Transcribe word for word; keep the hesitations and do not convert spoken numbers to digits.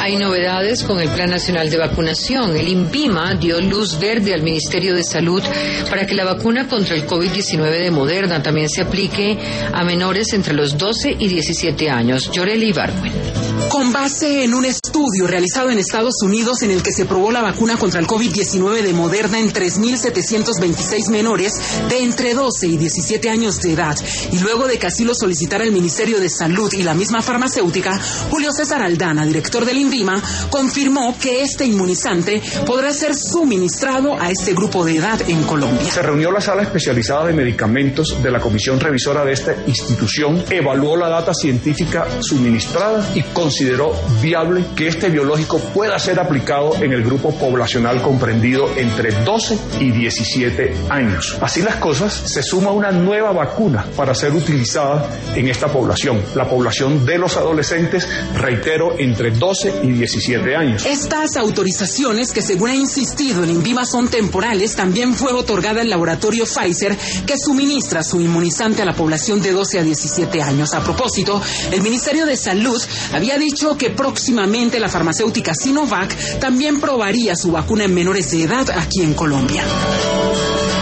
Hay novedades con el Plan Nacional de Vacunación. El INVIMA dio luz verde al Ministerio de Salud para que la vacuna contra el COVID diecinueve de Moderna también se aplique a menores entre los doce y diecisiete años. Yoreli Ibargüen. Con base en un estudio realizado en Estados Unidos en el que se probó la vacuna contra el COVID diecinueve de Moderna en tres mil setecientos veintiséis menores de entre doce y diecisiete años de edad, y luego de que así lo solicitara el Ministerio de Salud y la misma farmacéutica, Julio César Aldana, director del INVIMA, confirmó que este inmunizante podrá ser suministrado a este grupo de edad en Colombia. Se reunió la sala especializada de medicamentos de la comisión revisora de esta institución, evaluó la data científica suministrada y consideró viable que este biológico pueda ser aplicado en el grupo poblacional comprendido entre doce y diecisiete años. Así las cosas, se suma una nueva vacuna para ser utilizada en esta población, la población de los adolescentes, reitero, entre doce y diecisiete años. Estas autorizaciones, que según ha insistido el INVIMA son temporales, también fue otorgada al laboratorio Pfizer, que suministra su inmunizante a la población de doce a diecisiete años. A propósito, el Ministerio de Salud había dicho que próximamente la farmacéutica Sinovac también probaría su vacuna en menores de edad aquí en Colombia.